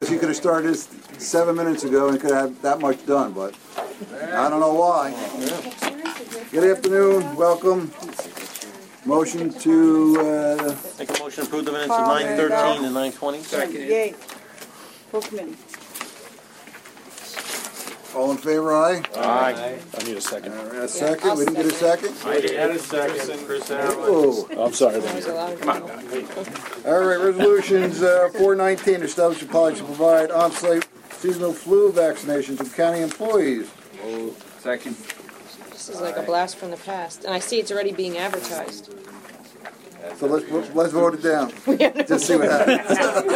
Tracy could have started this 7 minutes ago and could have that much done, but I don't know why. Good afternoon, welcome. Motion to, Make a motion to approve the minutes of 9:13 and 9:20. Second. Yay. Full committee. all in favor, aye? Aye. I need a second. A second, we didn't get a second? I had a second. Chris Oh. I'm sorry. There's a lot of All right, resolutions 419, establish a policy to provide on-site seasonal flu vaccinations to county employees. Second. This is like a blast from the past, and I see it's already being advertised. So let's vote it down, just see what happens.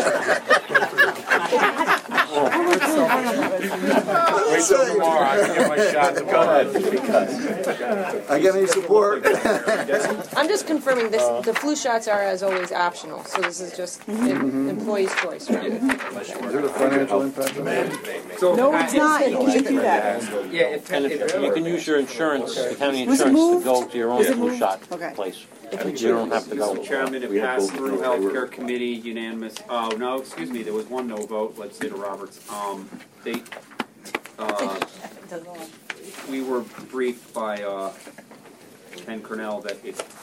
Wait till tomorrow. I can get my shots. Go ahead. I get any support? I'm just confirming this. The flu shots are, as always, optional, so this is just an employee's choice, right? Is there a financial impact on that? So, No, it's not. You can't do that. Yeah, And if you can use your insurance, the county insurance, to go to your own flu shot Okay. place. You don't have to go. Mr. Chairman, it passed through Healthcare Committee, unanimous. Oh, no, excuse me, there was one no vote, legislator Roberts. We were briefed by Ken Cornell that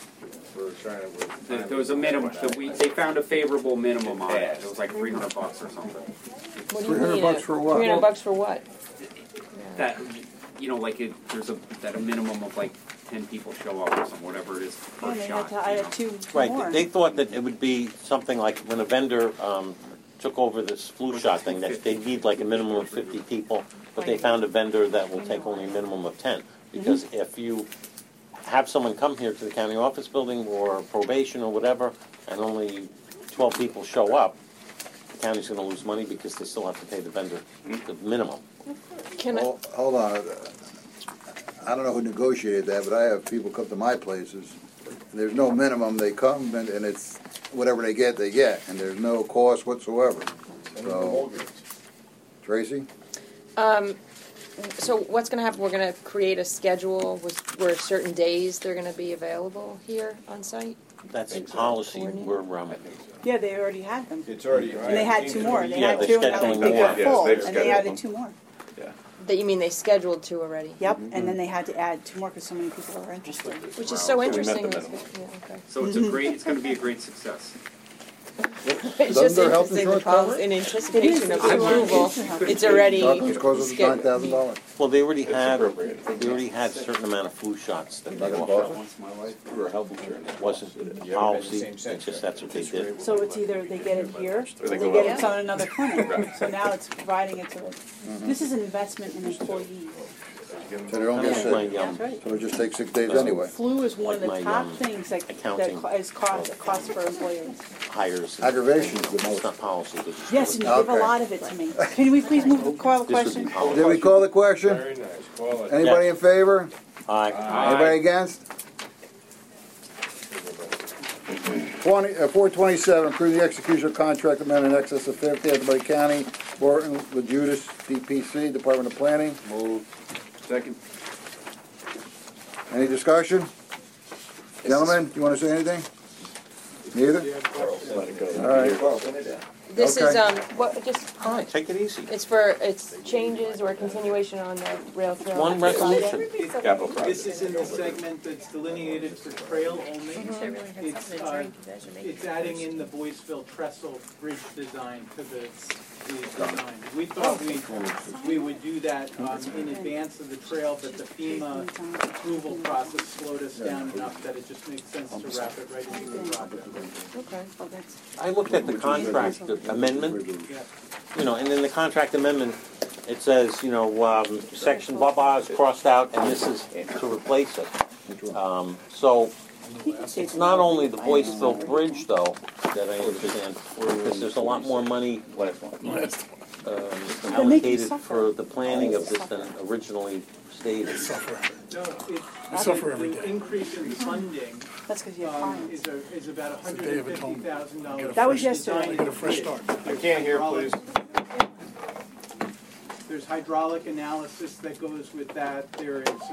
there was a minimum, they found a favorable minimum on it. It was like $300 or something. What do you mean? $300 for what? $300 for what? That, there's a minimum of like 10 people show up or something, whatever it is per shot. I had two Right, more. they thought that it would be something like when a vendor took over this flu shot thing, that they need like a minimum of 50 people, but they found a vendor that will take only a minimum of 10. Because if you have someone come here to the county office building or probation or whatever, and only 12 people show up, the county's going to lose money because they still have to pay the vendor the minimum. Can I? Hold on, I don't know who negotiated that, but I have people come to my places. There's no minimum, they come and it's whatever they get, and there's no cost whatsoever. So, Tracy? So what's going to happen? We're going to create a schedule where certain days they're going to be available here on site? That's policy. We're Yeah, they already had them. It's already. And they had two more. They Yeah, had they're two, and scheduling they more. got Yes, full, they've and they scheduled added them. two more. That you mean they scheduled two already? Yep, and then they had to add two more because so many people were interested. Which is so interesting. the minimum. Yeah, okay. So it's going to be a great success. It's Doesn't just their health interesting insurance because cover it? in anticipation of It is. approval, it's already Doctors cost us scheduled. $9,000. Well, they already had a certain amount of flu shots that they offered. For health insurance. It wasn't policy, it's just that's what they did. So it's either they get it here, or they they go get up. it on another clinic. So now it's providing it to them. This is an investment in employees. So they don't get Kind of like sick. my, That's right. So we just take 6 days anyway. Flu is one of the Like my, top things that accounting. is cost for employers. hires. Aggravation is the It's most. not policy. they just Yes, do and it. you give a Okay. lot of it to me. Can we please call the This would be question? policy. Did we call the question? Very nice. Call it. Anybody in favor? Aye. Anybody against? 427, approve the execution of contract amendment in excess of 50, Asbury County, Borton, with Judas, DPC, Department of Planning. Move. Second. Any discussion? Gentlemen, you want to say anything? Neither? Let it go. All right. This is, Okay. All right, take it easy. it's changes or continuation on the rail trail. One resolution. Capital This project. is in the segment that's delineated for trail only. It's adding in the Boyceville trestle bridge design to the design. We thought we would do that in advance of the trail, but the FEMA approval process slowed us down enough that it just makes sense to wrap it right into the project. Okay. I looked at the contract amendment, Yeah. and in the contract amendment, it says, section blah blah is crossed out, and this is to replace it. So it's not only the Boyceville Bridge, though, that I understand, because there's a lot more money allocated for the planning of this than originally stated. No, the increase in funding That's because you have clients. is about $150,000. That was yesterday. Get a fresh start. I can't hear, please. There's hydraulic analysis that goes with that. There is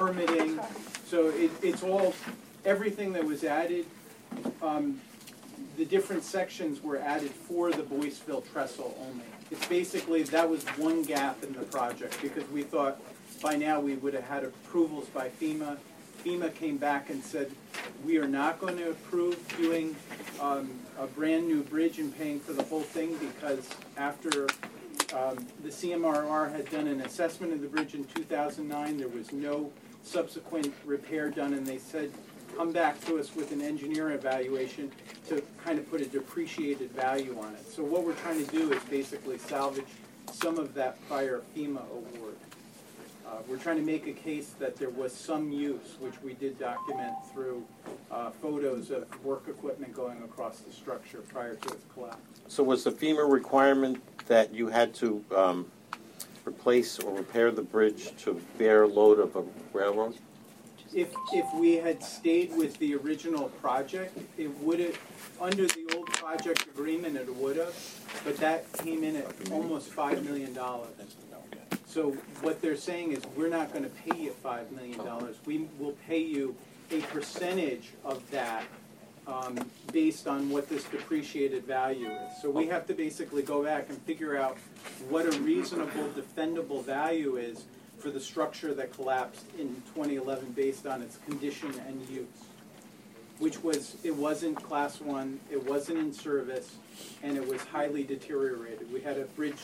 permitting. So it's all, everything that was added the different sections were added for the Boyceville trestle only. It's basically, that was one gap in the project, because we thought by now we would have had approvals by FEMA. FEMA came back and said, we are not going to approve doing a brand new bridge and paying for the whole thing, because after the CMRR had done an assessment of the bridge in 2009, there was no subsequent repair done, and they said, come back to us with an engineer evaluation to kind of put a depreciated value on it. So what we're trying to do is basically salvage some of that prior FEMA award. We're trying to make a case that there was some use, which we did document through photos of work equipment going across the structure prior to its collapse. So was the FEMA requirement that you had to replace or repair the bridge to bear load of a railroad? If we had stayed with the original project, it would have, under the old project agreement, it would have, but that came in at almost $5 million. So what they're saying is, we're not going to pay you $5 million. We will pay you a percentage of that based on what this depreciated value is. So we have to basically go back and figure out what a reasonable, defendable value is for the structure that collapsed in 2011 based on its condition and use, which was, it wasn't class 1, it wasn't in service, and it was highly deteriorated. We had a bridge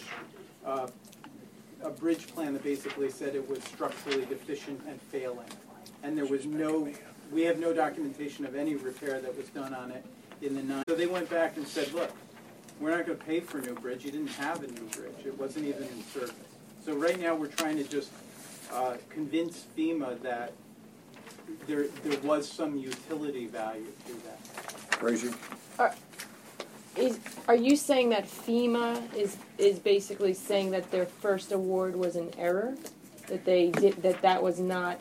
plan that basically said it was structurally deficient and failing. And there was no, we have no documentation of any repair that was done on it in the 90s. So they went back and said, look, we're not going to pay for a new bridge. You didn't have a new bridge. It wasn't even in service. So right now we're trying to just convince FEMA that there was some utility value to that. Crazy? Are you saying that FEMA is basically saying that their first award was an error? That they did, that was not?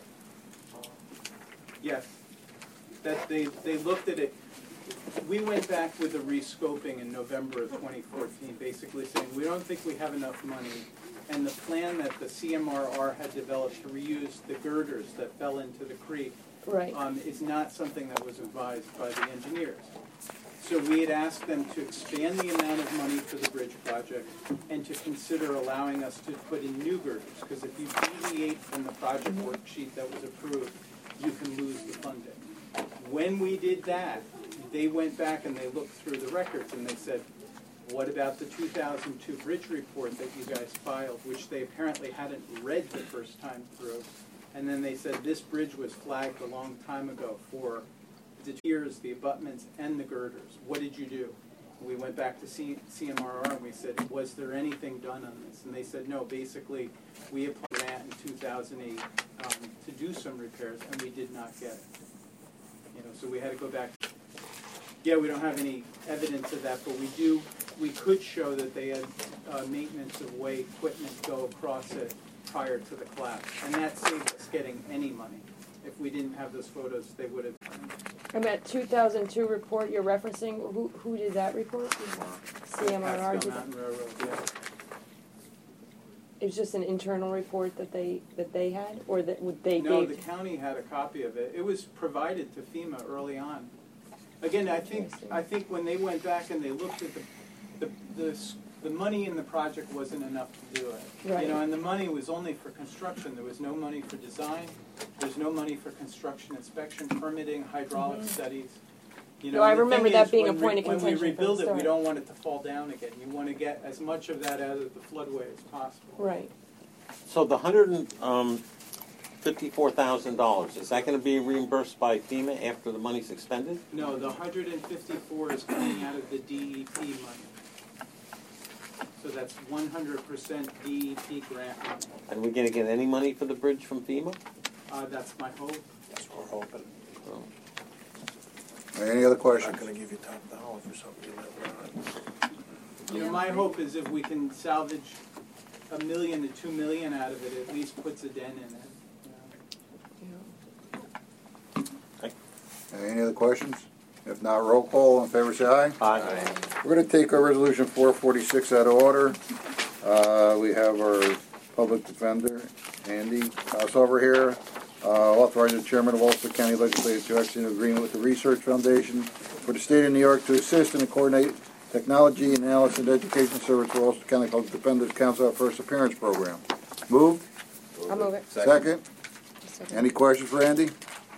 Yes. That they looked at it. We went back with a rescoping in November of 2014, basically saying we don't think we have enough money, and the plan that the CMRR had developed to reuse the girders that fell into the creek Right. is not something that was advised by the engineers. So we had asked them to expand the amount of money for the bridge project and to consider allowing us to put in new girders, because if you deviate from the project worksheet that was approved, you can lose the funding. When we did that, they went back and they looked through the records and they said, what about the 2002 bridge report that you guys filed, which they apparently hadn't read the first time through? And then they said, this bridge was flagged a long time ago for the tiers, the abutments, and the girders. What did you do? We went back to CMRR and we said, was there anything done on this? And they said, no, basically, we applied a grant in 2008 to do some repairs, and we did not get it. You know, so we had to go back. Yeah, we don't have any evidence of that, but we could show that they had maintenance of way equipment go across it prior to the collapse. And that saved us getting any money. If we didn't have those photos, they would have. And that 2002 report you're referencing, who did that report? CMRR did Mountain Railroad, yeah. It was just an internal report that they had, or that they No, gave? the county had a copy of it. It was provided to FEMA early on. Again, I think when they went back and they looked at the money in the project wasn't enough to do it. Right. You know, and the money was only for construction. There was no money for design. There's no money for construction inspection, permitting, hydraulic studies. You know, No, I and the remember thing that is, being a when point of when contention we from the rebuild it, we start. don't want it to fall down again. You want to get as much of that out of the floodway as possible. Right. So the $154,000, is that going to be reimbursed by FEMA after the money's expended? No, the 154 is coming out of the DEP money. So that's 100% DEP grant money. And we're going to get any money for the bridge from FEMA? That's my hope. That's what we're hoping. Any other questions? I'm not gonna give you top dollar for something that we're not. You know, my hope is if we can salvage $1 million to $2 million out of it, at least puts a dent in it. Any other questions? If not, roll call. In favor, say aye. Aye. We're going to take our resolution 446 out of order. We have our public defender, Andy Houseover here. Authorize the chairman of Ulster County Legislature to execute an agreement with the Research Foundation for the state of New York to assist and coordinate technology analysis and education service for Ulster County Public Defenders Council First Appearance Program. Move. I'll move it. Second. Any questions for Andy?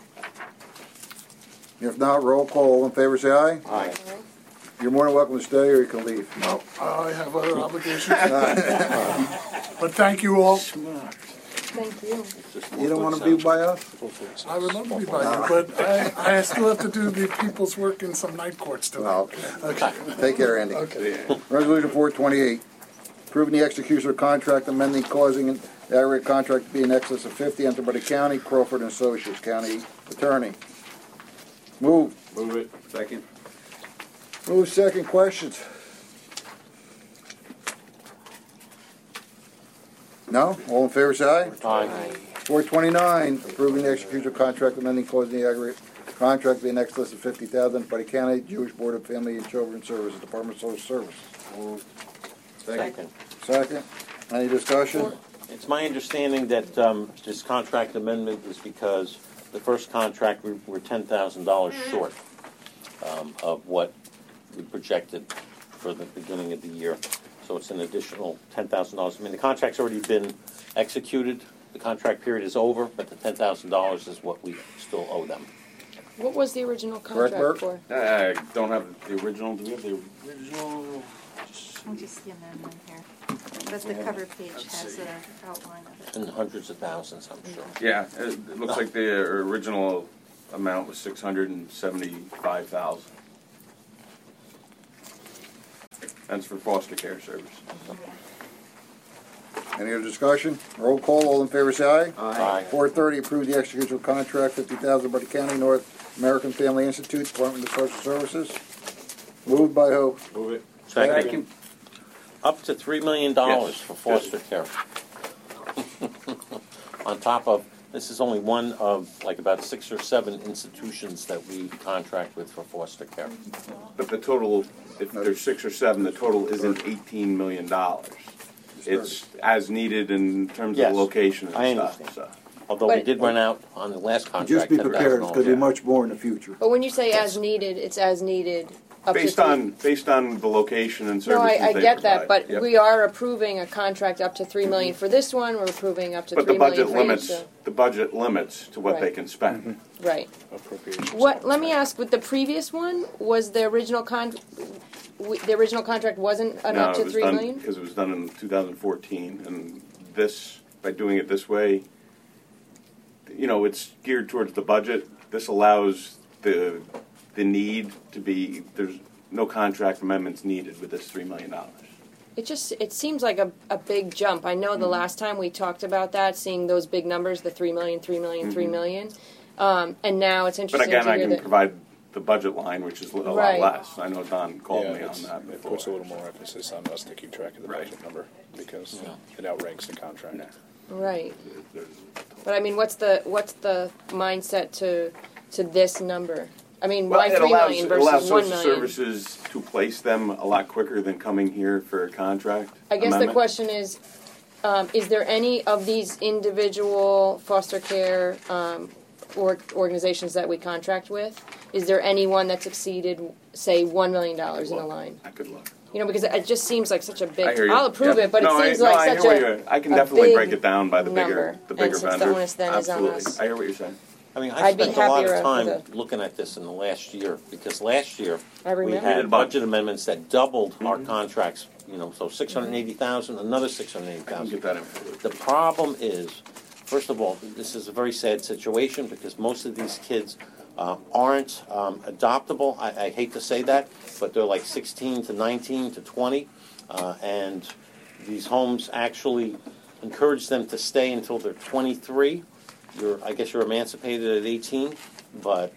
If not, roll call. All in favor, say aye. Aye. You're more than welcome to stay or you can leave. No, I have other obligations. But thank you all. Thank you. You don't want to be by us? I would love to be by you, but I still have to do the people's work in some night courts too. Well, okay. Okay. Take care, Andy. Okay. Resolution 428, approving the execution of contract amending causing the aggregate contract to be in excess of 50 entered by the county, Crawford and Associates, County Attorney. Move. Move it. Second. Move second. Questions? No? All in favor, say aye. Aye. 429, approving the execution of contract amending causing the aggregate contract to be in excess of 50,000 by the County Jewish Board of Family and Children Services, Department of Social Services. Second. Second. Any discussion? It's my understanding that this contract amendment is because the first contract we were $10,000 short of what we projected for the beginning of the year. So it's an additional $10,000. I mean, the contract's already been executed. The contract period is over, but the $10,000 is what we still owe them. What was the original Correct, contract Bert? for? I don't have the original. Do we have the original? I'll just skim them in here. But the cover page has an outline of it. In the hundreds of thousands, I'm sure. Yeah, it looks like the original amount was $675,000. That's for foster care service. Any other discussion? Roll call. All in favor, say aye. Aye. 430, approve the execution of contract 50,000 by the County North American Family Institute, Department of Social Services. Moved by who? Move it. Second. Up to $3 million Yes. for foster care. On top of, this is only one of like about 6 or 7 institutions that we contract with for foster care. But the total, if there's 6 or 7, the total isn't $18 million. It's as needed in terms Yes, of the location I and understand. stuff. So. Although we did run out on the last contract. Just be $10,000. prepared, it's going to be yeah. much more in the future. But when you say as needed, it's as needed up Based to on the location and No, services I they get that, provide. but Yep. we are approving a contract up to $3 million for this one. We're approving up to But $3 the million budget for limits each. the budget limits to what Right. they can spend. Right. Appropriations. What? Let me ask. With the previous one, was the original the original contract wasn't up to $3 million? Because it was done in 2014, and this, by doing it this way, you know, it's geared towards the budget. This allows the need to be, there's no contract amendments needed with this $3 million. It seems like a big jump. I know the last time we talked about that, seeing those big numbers, the $3 million, $3 million, $3 million, and now it's But interesting again, to I hear can that. provide the budget line, which is a lot Right. less. I know Don called me on it's- that it before. puts a little more emphasis on us to keep track of the Right. budget number because it outranks the contract. Yeah. Right. But I mean, what's the mindset to this number? I mean, why Well, $3 million it allows versus $1 social million? services to place them a lot quicker than coming here for a contract I guess the amendment. question is there any of these individual foster care organizations that we contract with? Is there anyone that's exceeded, say, $1 million in a line? I could look. You know, because it just seems like such a I big. hear you. I'll approve Yep. it, but No, it seems I like hear such what a. you're- I can a definitely big break it down by the number. bigger And since the vendors. onus then is on Absolutely. us. I hear what you're saying. I mean, I I'd be spent a lot happier of time with looking at this in the last year because last year I we remember. did had a bunch. budget amendments that doubled our contracts. You know, so 680,000, another I can 680,000. get that info. The problem is, first of all, this is a very sad situation because most of these kids aren't adoptable. I hate to say that, but they're like 16 to 19 to 20, and these homes actually encourage them to stay until they're 23. I guess you're emancipated at 18, but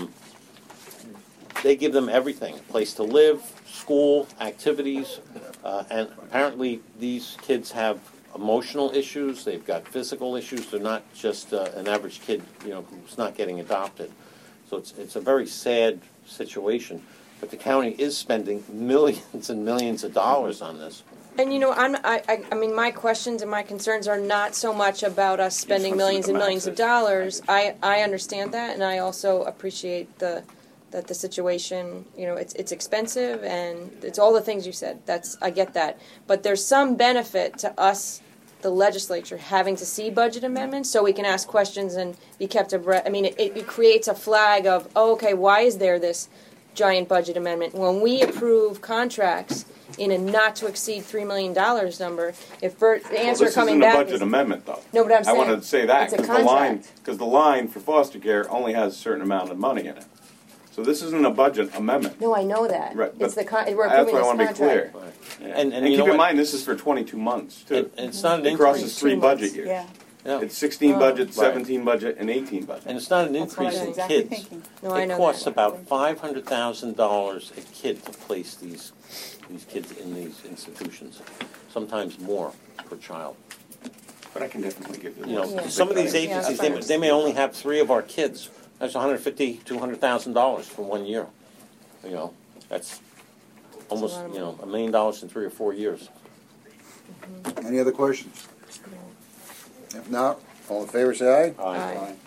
they give them everything: a place to live, school, activities, and apparently these kids have emotional issues. They've got physical issues. They're not just an average kid, you know, who's not getting adopted. So it's a very sad situation. But the county is spending millions and millions of dollars on this. And you know, I mean, my questions and my concerns are not so much about us spending millions and millions of dollars. I understand that, and I also appreciate the that the situation, it's expensive and it's all the things you said. I get that. But there's some benefit to us, the legislature, having to see budget amendments so we can ask questions and be kept abreast. I mean, it creates a flag of, okay, why is there this giant budget amendment? When we approve contracts in a not to exceed $3 million number, if the answer coming back this isn't a budget amendment, though. No, but I'm saying I want to say that it's a because the line for foster care only has a certain amount of money in it. So this isn't a budget amendment. No, I know that. Right, It's but we're that's approving why I this want to be contract. clear. Yeah. And And you keep know in what? mind, this is for 22 months too. It's not an It crosses increase. 3 budget years. Yeah, Yeah. It's 16 budget, Right. 17 budget, and 18 budget. And it's not an that's what I increase was in exactly kids. thinking. No, I It know costs that. about $500,000 a kid to place these kids in these institutions, sometimes more per child. But I can definitely give you. You know, Yeah. some of these Yeah, agencies, that's they may only have 3 of our kids. That's $150,000 to $200,000 for 1 year. You know, that's almost, lot of $1 million in 3 or 4 years. Any other questions? If not, all in favor, say aye. Aye.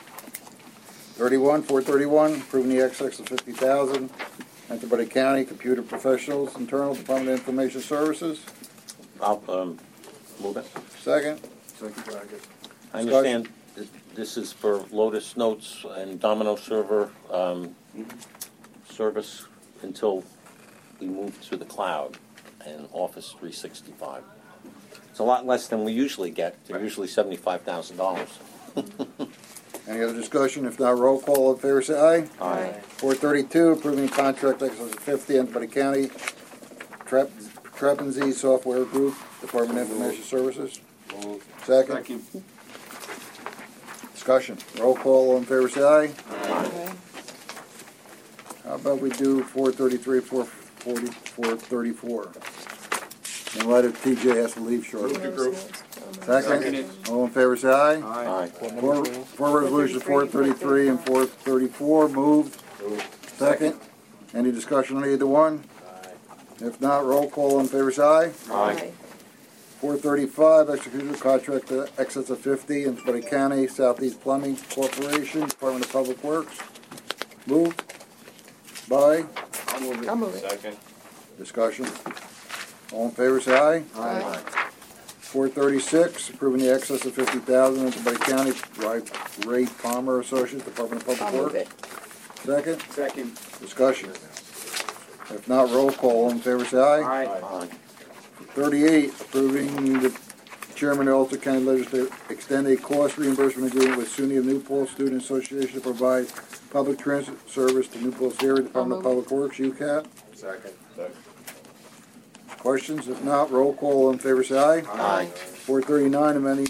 431, approving the excess of 50,000. Entered by the county, computer professionals, internal, Department of Information Services. I'll move it. Second. I understand this is for Lotus Notes and Domino Server service until we move to the cloud and Office 365. It's a lot less than we usually get. They're usually $75,000. Any other discussion? If not, roll call. All in favor, say aye. Aye. 432, approving contract excess of 50, entered by the county, Trepenzy Software Group, Department of Information Services. Second. Discussion. Roll call. All in favor, say aye. Okay. How about we do 433, 440, 434? In light of TJ has to leave shortly. Second. All in favor, say aye. Aye. For resolution 433 and 434, moved. Second. Any discussion on either one? If not, roll call. All in favor, say aye. Aye. 435, execution of contract to excess of 50, in Sparta County, Southeast Plumbing Corporation, Department of Public Works. Moved. By. I'll move it. Second. Discussion. All in favor, say aye. Aye. 436, approving the excess of 50,000 in Sparta County, Ray Palmer Associates, Department of I'll Public move Works. it. Second. Second. Discussion. If not, roll call. All in favor, say aye. Aye. 38, approving the chairman of Ulster County Legislature extend a cost reimbursement agreement with SUNY of New Paltz Student Association to provide public transit service to New Paltz area, Department of Public Works, UCAT. Second. Questions? If not, roll call. All in favor, say aye. Aye. 439, amending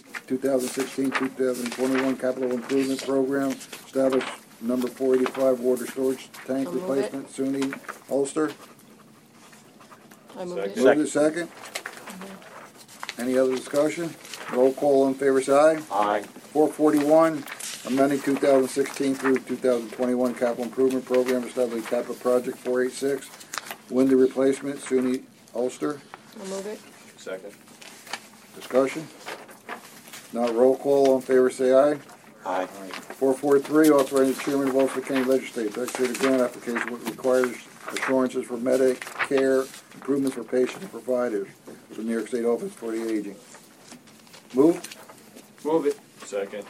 2016-2021 capital improvement program, establish number 485 water storage tank I'll move it. replacement, SUNY Ulster. I move it. Move to second. Any other discussion? Roll call. All in favor, say aye. Aye. 441, amending 2016 through 2021 capital improvement program, establishing capital project 486, window replacement, SUNY Ulster. I'll move it. Second. Discussion? Not roll call. All in favor, say aye. Aye. 443, authorizing the chairman of Ulster County Legislature to execute a grant application which requires assurances for Medicare improvements for patients and providers for New York State Office for the Aging. Move. Move it. Second.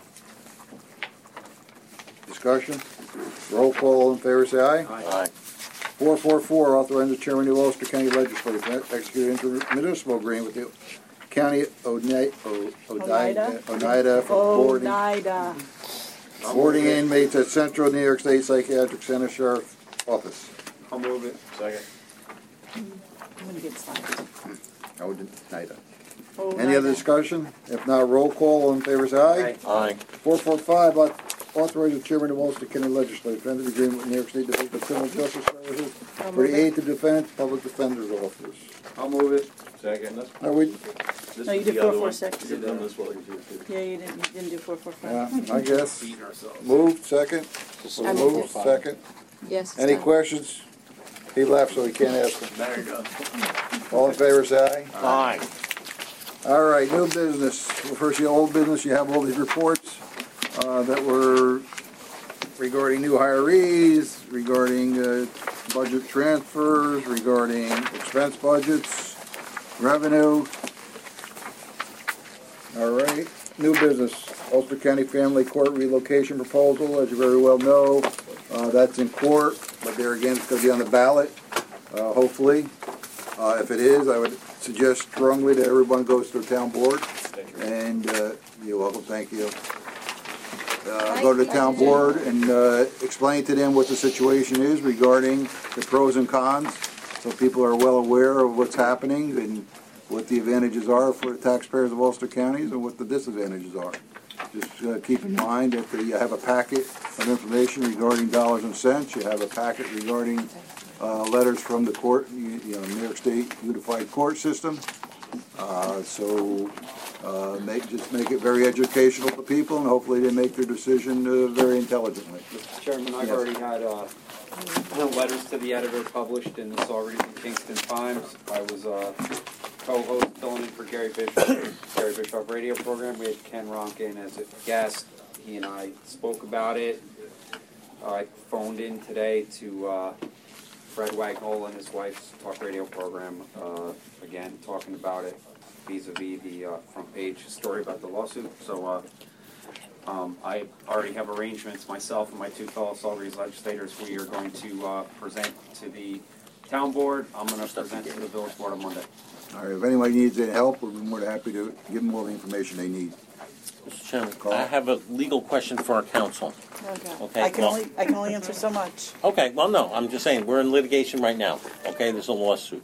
Discussion? Roll call. All in favor, say aye. Aye. 444, authorizing the chairman of the Ulster County Legislature to execute an intermunicipal agreement with the County Oneida for boarding inmates at Central New York State Psychiatric Center Sheriff's Office. I'll move it. Second. I'm gonna get signed. Oneida. Any other discussion? If not, roll call. All in favor, say aye. Aye. 445, authorize the chairman of Ulster County Legislature to enter the agreement with New York State Division of Criminal Justice Services I'll for move the it. aid to defense public defender's office. I'll move it. Second. Are we? No, you did 446. You've done this well. You Yeah, you didn't do 445. Yeah, I guess. Beating ourselves. Moved, second. I moved Moved, it. second. Yes. it's Any done. questions? He left, so he can't ask them. There you go. All in favor, say aye. Aye. All right, new business. Well, first, the old business, you have all these reports that were regarding new hirees, regarding budget transfers, regarding expense budgets, revenue. All right, new business, Ulster County Family Court relocation proposal, as you very well know. That's in court, but there again, it's going to be on the ballot, hopefully. If it is, I would suggest strongly that everyone goes to the town board. And you're welcome, thank you. Go to the town board and explain to them what the situation is regarding the pros and cons, so people are well aware of what's happening and what the advantages are for the taxpayers of Ulster counties and what the disadvantages are. Just keep in mind that you have a packet of information regarding dollars and cents. You have a packet regarding letters from the court, New York State Unified Court System. Just make it very educational to people, and hopefully they make their decision very intelligently. Mr. Chairman, I've Yes. already had letters to the editor published in the Saugerties and Kingston Times. I was co-host filling in for Gary Bischoff radio program. We had Ken Ronkin as a guest. He and I spoke about it. I phoned in today to Fred Wagnall and his wife's talk radio program, again, talking about it vis-a-vis the front page story about the lawsuit. So I already have arrangements, myself and my two fellow Saugerties legislators. We are going to present to the town board. I'm going to present to the village board on Monday. All right, if anybody needs any help, we'll be more than happy to give them all the information they need. Mr. Chairman, I have a legal question for our counsel. Okay. I can only answer so much. Okay, well, no, I'm just saying, we're in litigation right now, okay? There's a lawsuit.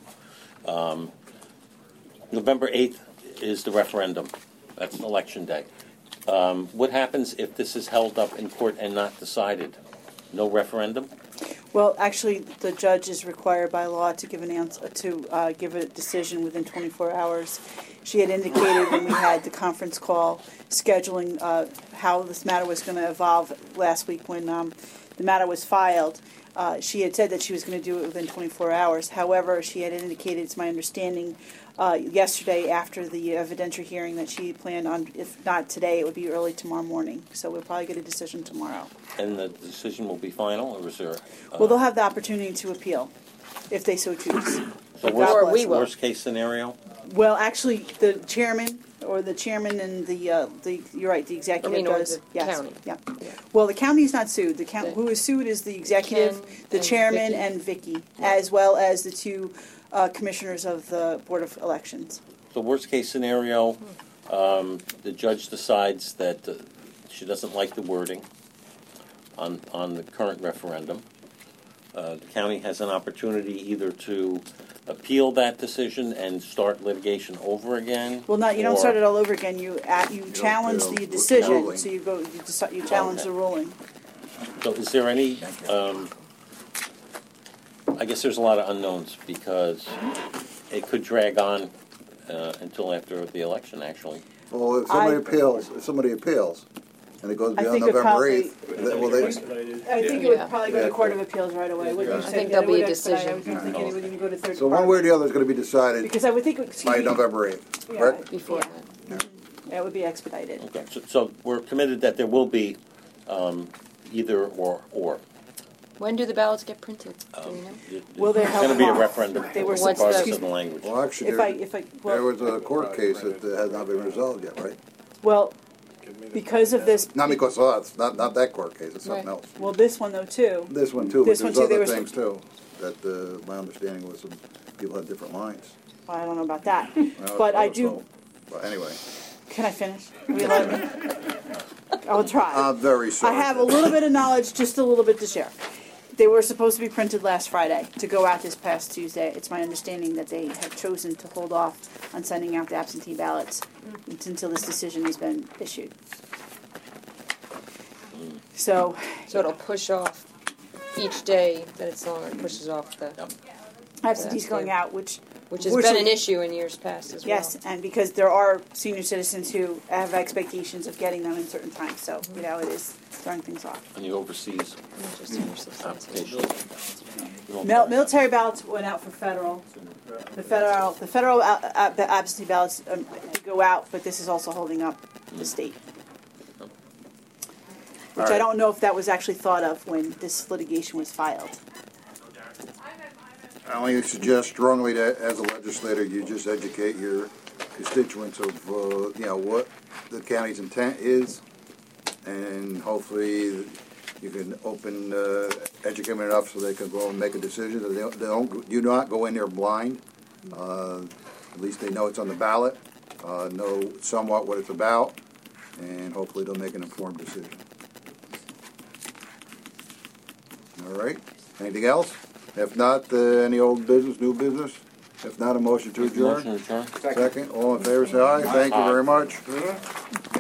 November 8th is the referendum. That's election day. What happens if this is held up in court and not decided? No referendum? Well, actually, the judge is required by law to give an answer, to give a decision within 24 hours. She had indicated when we had the conference call scheduling how this matter was going to evolve last week when the matter was filed. She had said that she was going to do it within 24 hours. However, she had indicated, it's my understanding, yesterday after the evidentiary hearing that she planned on, if not today, it would be early tomorrow morning. So we'll probably get a decision tomorrow. And the decision will be final, or is there... Well, they'll have the opportunity to appeal, if they so choose. So God bless them. worst case scenario? Well, actually, the chairman and the you're right, the executive or does. the Yes. county. Yeah. Yeah. Well, the county's not sued. Who is sued is the executive, Ken the and chairman, Vicky. and Vicky, as well as the two commissioners of the Board of Elections. So worst case scenario, the judge decides that she doesn't like the wording on the current referendum. The county has an opportunity either to appeal that decision and start litigation over again. Well, you don't or- start it all over again. You challenge appeal the the decision, ruling. so you challenge Okay. the ruling. So is there any, I guess there's a lot of unknowns because it could drag on until after the election, actually. Well, if somebody appeals, and it goes I beyond think it November probably- 8th, well, they, I think it Yeah. would probably go to Yeah. Court of Appeals right away. Wouldn't you Yeah. say I think that there'll be it a would expedite? decision. I was thinking it would even go to third so one party. way or the other is going to be decided Because I would think, by November 8th, yeah, correct? Before that. it would be expedited. Okay, so we're committed that there will be either or. When do the ballots get printed? Do we know? Will they It's help going to be a them? referendum They were regardless supposed- of the language. Well, actually, If there was a court case that has not been resolved yet, right? well, because of this, Not because of us, not that court case, it's something Right. else. well, this one though too. This one too, but This one there's too, there other was- things too, that my understanding was some people had different minds. I don't know about that, Well, but I so- do. But anyway, Can I finish? Will you let me? I will try. I'm very I sorry. have a little bit of knowledge, just a little bit to share. They were supposed to be printed last Friday to go out this past Tuesday. It's my understanding that they have chosen to hold off on sending out the absentee ballots until this decision has been issued. So, So it'll push off each day that it's on, it pushes off the, absentees going out, which which has been an issue in years past as well. yes, and because there are senior citizens who have expectations of getting them in certain times, so it is throwing things off. And the overseas Not just senior citizens. application. Military ballots went out for federal. The federal absentee ballots go out, but this is also holding up the state. which I don't know if that was actually thought of when this litigation was filed. I only suggest strongly that as a legislator, you just educate your constituents of, what the county's intent is, and hopefully you can educate them enough so they can go and make a decision. Do not go in there blind. At least they know it's on the ballot, know somewhat what it's about, and hopefully they'll make an informed decision. All right. Anything else? If not, any old business, new business? If not, a motion to adjourn? Motion to adjourn. Second. All in favor, say aye. Thank you very much.